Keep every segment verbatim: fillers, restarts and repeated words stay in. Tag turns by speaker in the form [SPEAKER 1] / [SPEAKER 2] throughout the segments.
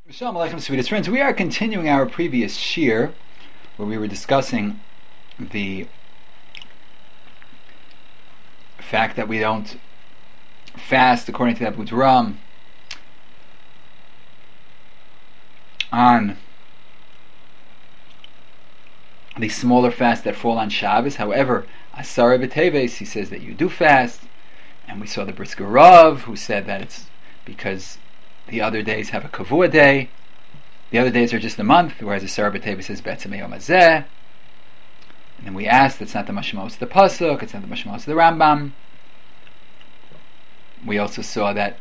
[SPEAKER 1] Shalom Aleichem, sweetest friends. We are continuing our previous shir, where we were discussing the fact that we don't fast according to the Abu Dharam on the smaller fasts that fall on Shabbos. However, Asara B'Teves, he says that you do fast, and we saw the Brisker Rav, who said that it's because the other days have a kavua day. The other days are just a month, whereas the Asara B'Teves says Be'etzem Yom Hazeh. And then we asked, it's not the mashmos of the pasuk, it's not the mashmos of the Rambam. We also saw that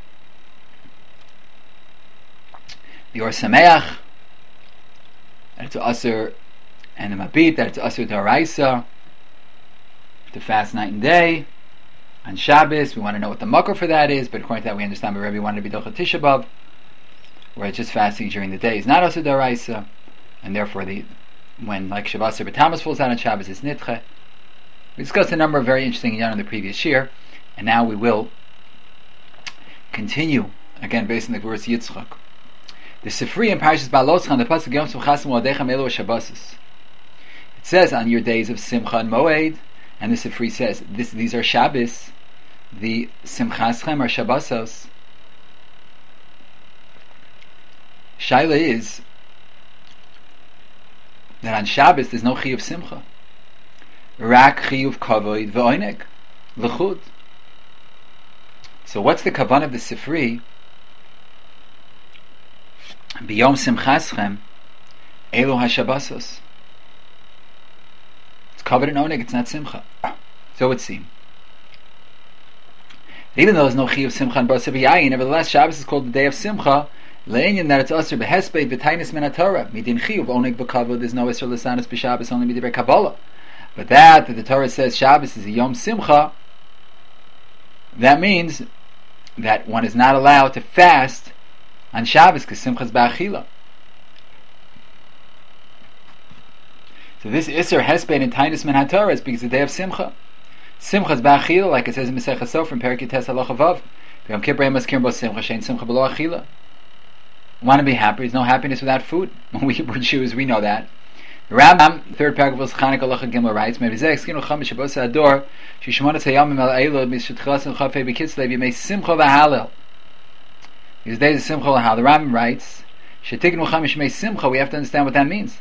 [SPEAKER 1] the Or Sameach, that it's Asur, and the Mabit, that it's Asur D'Oraisa to fast night and day. On Shabbos, we want to know what the makor for that is, but according to that, we understand. But Rebbe wanted to be Docha Tisha B'Av, where it's just fasting during the day is not also D'Oraisa, and therefore the when like Shabbos or B'Tamas falls out on Shabbos, it's Nitche. We discussed a number of very interesting yan in the previous year, and now we will continue again based on the verse Yitzchak. The Sifri in Parashas Ba'aloscha, the pasuk Yom Simchasim Moedechem Elu Shabbosos. It says on your days of Simcha and Moed, and the Sifri says this, these are Shabbos. The Simchaschem are Shabbosos. Shaila is that on Shabbos there's no Chiyuv Simcha. Rak Chiyuv Kavod V'oineg L'chud. So what's the kavan of the Sifri? B'yom Simchaschem Elu HaShabbosos. It's covered in oneg, it's not Simcha. So it would seem. Even though there's no Chiyuv Simcha and B'asar B'yayin, nevertheless Shabbos is called the day of Simcha, le'inyan that it's Asur B'hesped V'tainis Min HaTorah, midin Chiyuv oneg V'kavod, there's no Isser L'sanis B'Shabbos, only midivei Kabbalah. But that, that the Torah says Shabbos is a Yom Simcha, that means that one is not allowed to fast on Shabbos because Simcha is Ba'achila. So this Isser Hesped and Tainis Min HaTorah is because the day of Simcha. Simcha is ba'achila, like it says in Masechah Sofer in Perek Yutes Halacha Vav. Yom Kippur maskir bo simcha, shein simcha below achila. We want to be happy. There's no happiness without food. When we were Jews, we know that. The Rambam, third paragraph of Chanukah Halacha Gimel writes, "Mevizeh eskinu chamish shabbos ador, shishmonas hayamim al eilod mishetchilas and chafei b'kitzlev yemei simcha v'halel." These days of simcha v'halel. The Rambam writes, "Shetiknu chamish yemei simcha." We have to understand what that means.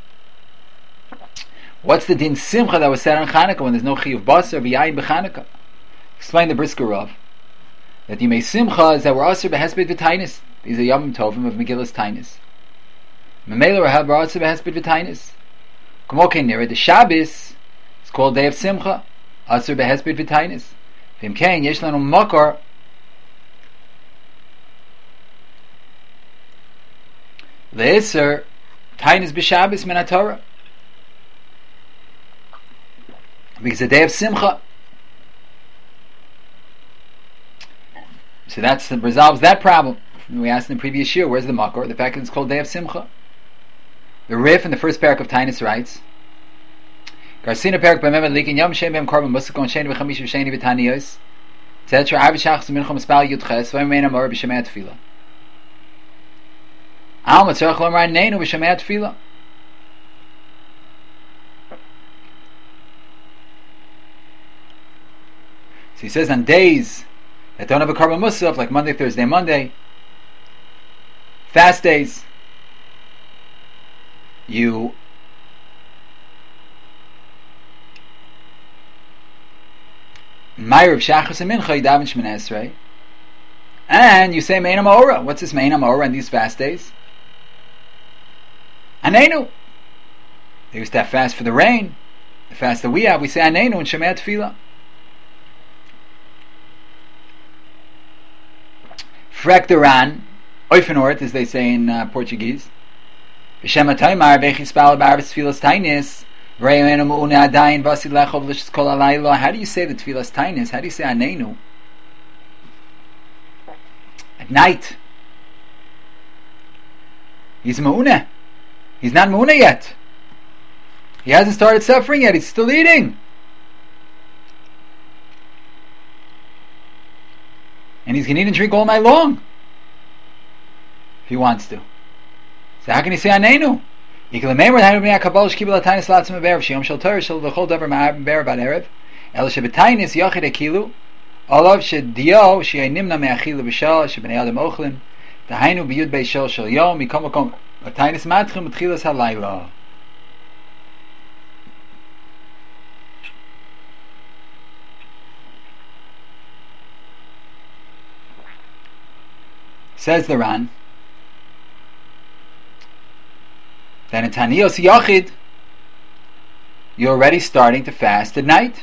[SPEAKER 1] What's the din simcha that was said on Chanukah when there's no chiyuv basar v'yayin b'Chanukah? Explain the Brisker Rav that the yemei simcha is that we're asur b'hesped v'tainis. These are yom tovim of Megillas Tainis. Memela rahab we're asur b'hesped v'tainis. K'mokein nira the Shabbos is called day of simcha, asur b'hesped v'tainis. V'imkein yesh lanu makor le'isur tainis b'Shabbos min HaTorah. Because the day of Simcha. So that resolves that problem. We asked in the previous year, where's the makor? The fact that it's called day of Simcha. The Rif in the first parak of Tainus writes, Garsina parak b'mem likin yom shem b'em korban musikon sheni v'chamish v'sheni v'taniyos tzedra avishach z'minchom espal yudches v'emein amor b'shemei tefila. Al matzorach lomar neinu b'shemei tefila. So he says on days that don't have a korban musaf, like Monday, Thursday, Monday, fast days, you Ma'ariv Shachos and Mincha, you daven Shmoneh Esrei, and you say Me'ena Ma'ora. What's this Me'ena Ma'ora on these fast days? Anenu. They used to have fast for the rain. The fast that we have, we say Anenu and Shemei Tefillah. Frekteran, Oifenort, as they say in uh, Portuguese. B'shem ha'toymar, v'chispal b'arvis tfilas tainis, v'reyenu mu'une adayin, v'asi lechov l'shis kol alayla. How do you say the tfilas tainis? How do you say anenu? At night. He's mu'une. He's not mu'une yet. He hasn't started suffering yet. He's still eating. and he's going to eat and drink all night long if he wants to. So how can you say Anenu? You can remember how to be a Kabbalah Shkibel Atainis Latzim Be'erev Shiyom Shel Torah Shel V'chol Davar Ma'aber Bad Erev El Shebetainis Yachid Akilu Olav Shediyo Shiyay Nimna Me'achilu B'Shal Shebnei Adam Ochlin Tahainu B'Yud Be'Shel Shel Yom Mikom Mikom Atainis Matchim M'tchilas HaLayla. Says the Ran that in Taniyos Yachid you're already starting to fast at night.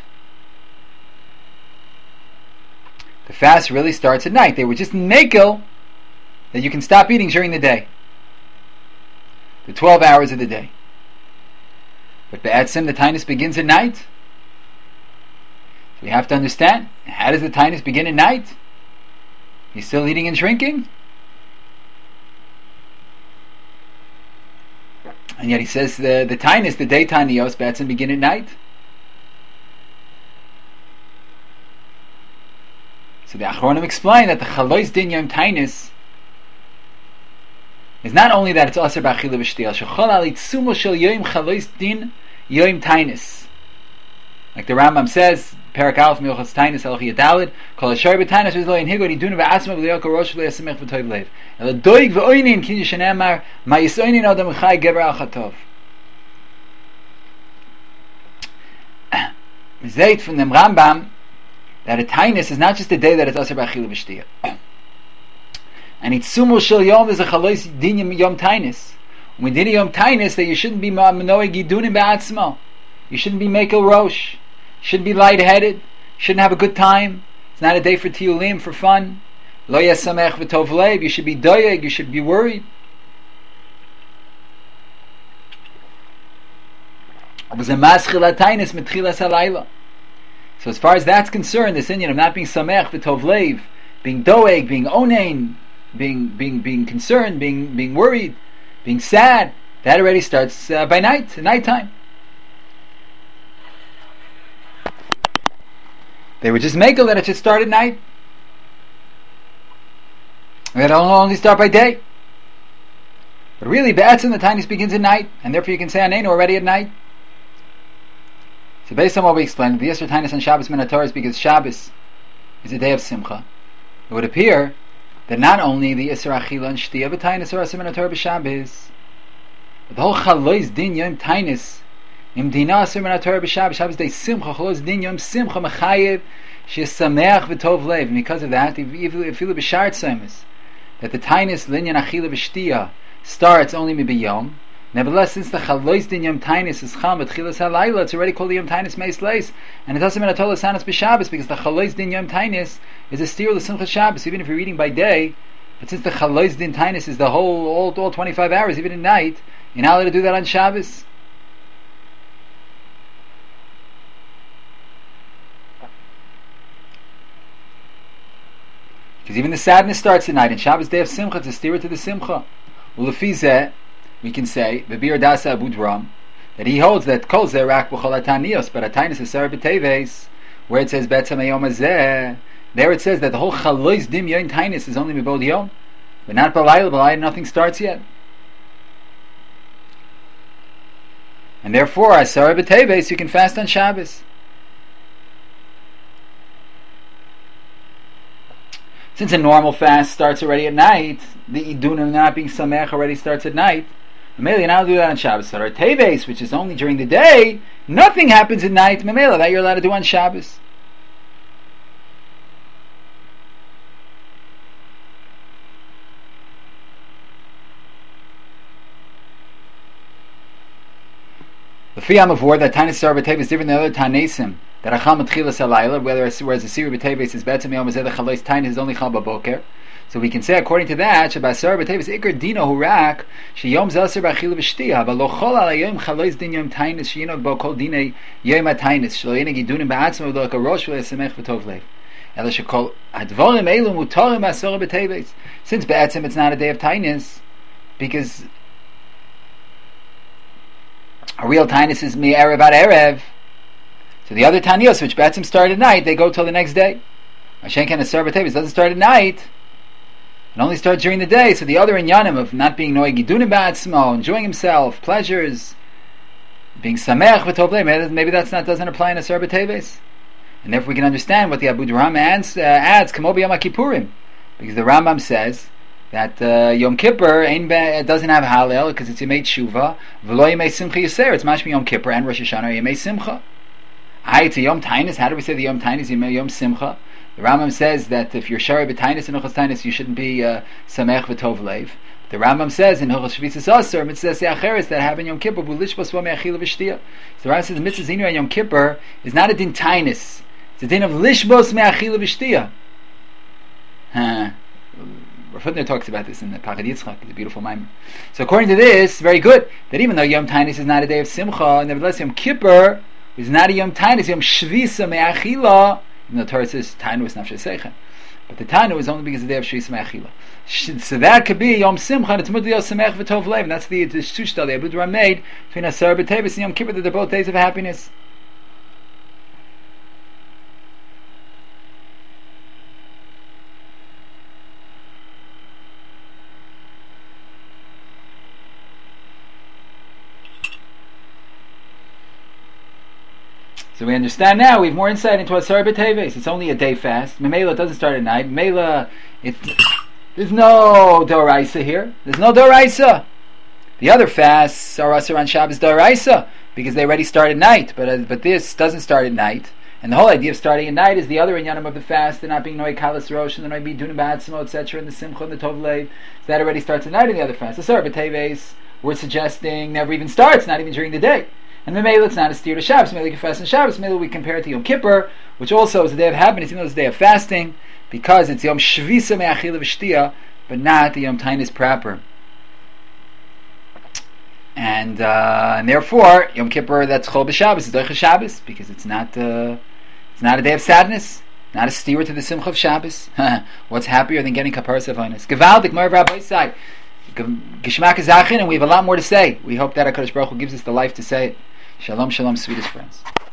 [SPEAKER 1] The fast really starts at night. They were just makel that you can stop eating during the day, the twelve hours of the day. But Be'etzim, the Tainus begins at night. So you have to understand, how does the Tainus begin at night? He's still eating and drinking. And yet he says the the Tainus, the daytime Niyos, Be'etzim begin at night. So the Achronim explain that the Chalois Din Yom Tainus is not only that it's Aser B'Achila V'Shtiyah, Shechol Ali Tzumo Shel Yom Chalois Din Yom Tainus. Like the Rambam says, Perak Aleph Milchos Tainus Elochi Yadalid, Kol Asher B'Tainus V'Zlo Yinhigo Niduna V'Asma V'Liyoko Rosh V'Yasamech V'Toiv Lev. El Doig V'Oinin Kin Yishanemar Ma Yisoinin Adam Chai Geber Al Chatov. Mizeit from the Rambam that a Tainus is not just a day that it's Aser B'Achila V'Shtiyah. And it's Sumo Shel Yom is a Chalois Din Yom Tainus. When Din Yom Tainus, that you shouldn't be Manoeg Yidunim B'Atzmo. You shouldn't be Mekel Rosh. You shouldn't be lightheaded. You shouldn't have a good time. It's not a day for Tiyulim, for fun. Lo Yasamech V'Tov Lev. You should be doyeg. You should be worried. It was a Maschil HaTainus Metchilas HaLayla. So as far as that's concerned, this Indian of not being Samech V'Tov Lev, being doeg, being onein, being being being concerned, being being worried, being sad, that already starts uh, by night, nighttime. They were just making that it should start at night. That it'll only start by day. But really, Be'etzim, the Tainus begins at night, and therefore you can say Anenu already at night. So based on what we explained, the Yisr Tainus on Shabbos Min HaTorah is because Shabbos is a day of Simcha. It would appear that not only the Yisr Achila and Shtiyah but Tainus are Asim Min HaTorah b'Shabbos, but the whole Chalois Din Yom Tainus Im Dina Asim Min HaTorah b'Shabbos, Shabbos Day Simcha, Chalois Din Yom Simcha Mechayev Shesameach V'Tov Lev. Because of that, if you b'Shar Tzomis, that the Tainus Linyan Achila b'Shtiyah starts only Mibiyom. Nevertheless, since the Chalois Din Yom Tainus is Cham B'Tchilas HaLayla, it's already called the Yom Tainus Meis Leis, and it doesn't mean Atola Sanas B'Shabbos, because the Chalois Din Yom Tainus is a steer of the Simchas Shabbos, even if you're reading by day. But since the Chalois Din Tainus is the whole, all, all twenty-five hours, even at night, you're not allowed to do that on Shabbos. Because even the sadness starts at night, and Shabbos Day of Simcha, it's a steer to the Simcha. Ulefizeh, we can say Bebir Dasa Abu Dram that he holds that Kol Zeh Rak B'Chol HaTaniyos, but HaTainus is Sarah B'Teves, where it says Betzam Hayom Hazeh. There it says that the whole Chalois Dim Yom Tainus is only Mibod Yom, but not B'Layla. B'Layla nothing starts yet, and therefore as Sarah B'Teves you can fast on Shabbos. Since a normal fast starts already at night, the Idunim not being Samech already starts at night. Mamela, you're not allowed to do that on Shabbos. Sarah Teves, which is only during the day, nothing happens at night. Mamela, that you're allowed to do on Shabbos. The Fiyam of War that Tainus Sarah Teves is different than other Tanesim. That Acham Tchilas HaLayla, whereas whereas the Siri B'Teves is Betzim Yom Hazeh, the Chalois Tainus is only Chal B'Boker. So we can say, according to that, Shabasar B'Teves Iker Dino Hurak Sheyom Zelser B'Achila V'Shtiyah, but Lo Chol Al Yom Chalois Din Yom Tainus Sheyinog Bo Kol Dinei Yom HaTainus Shlo Yinig Yidunim Ba'atzma V'Lo Karosh V'Lesamech V'Tov Lev. Ela Shekol Advorim Eilu Mutarim Asar B'Teves. Since Be'etzim it's not a day of Tainus, because a real Tainus is Mi Erev Ad Erev. So the other Taniyos, which Be'etzim start at night, they go till the next day. Hashem Ken Asar B'Teves doesn't start at night. and only starts during the day. So the other inyanim of not being noig gidunim ba'atzmo, enjoying himself, pleasures, being samech v'tov lev, maybe that's not doesn't apply in a Asar B'Teves. And therefore we can understand what the Abu Durham adds, uh, adds Kamo b'Yom HaKippurim, because the Rambam says that uh, Yom Kippur ain't be, doesn't have Hallel because it's Yemei Tshuva, v'lo Yemei Simcha Yisrael. It's mashmi Yom Kippur and Rosh Hashanah are Yemei Simcha. Aye, it's a Yom Tainus. How do we say the Yom Tainus Yemei Yom Simcha? The Rambam says that if you're Shari B'Tainus and Uchas Tainus, you shouldn't be uh, Samech v'Tov Lev. The Rambam says in Hilchos Shvitzas Asar, Mitzvah Se'acheres, that happen Yom Kippur, Bulishbos V'Mei Achila V'Shtia. So the Rambam says the Mitzvah Zinu on Yom Kippur is not a din Tainus. It's a din of Lishbos Me'achila V'Shtia. Huh. Rav Hutner talks about this in the Pachad Yitzchak, the beautiful Maimon. So according to this, very good, that even though Yom Tainus is not a day of Simcha, nevertheless Yom Kippur is not a Yom Tainus, Yom Shvisa Me'achila, even though the Torah says Tainus Nafshe Seichen. But the Tanu is only because of the day of Shvisa Me'achila. So that could be Yom Simcha, and it's Mudli Yom Samech V'Tov Lev, and that's the Shushta the Abu Durham made between Asar B'Teves and Yom Kippur, that they're both days of happiness. So we understand now, we have more insight into Asar B'Teves. It's only a day fast. Memela doesn't start at night. Memela, there's no Doraisa here. There's no Doraisa. The other fasts are Asar on Shabbos Doraisa, because they already start at night. But uh, but this doesn't start at night. And the whole idea of starting at night is the other inyanim of the fast, and not being Noy Kalas Rosh, and the Noy Bidunim Ba'atzmo, et cetera, and the Simcha, and the Tov Lev. So that already starts at night in the other fast. Asar B'Teves, we're suggesting, never even starts, not even during the day. And Memela, it's not a steer to Shabbos. Memela, we can fast on Shabbos. Memela, we compare it to Yom Kippur, which also is a day of happiness, even though it's a day of fasting, because it's Yom Shvisa Me'achila V'Shtia, but not the Yom Tainus proper. And uh, and therefore, Yom Kippur, that's Chol B'Shabbos, it's Doicha Shabbos, because it's not uh, it's not a day of sadness, not a steer to the Simcha of Shabbos. What's happier than getting Kaparas Avonis? Gevaldik, Mer Rabbi Side. Geshmak Zachin, and we have a lot more to say. We hope that HaKadosh Baruch Hu gives us the life to say it. Shalom, shalom, sweetest friends.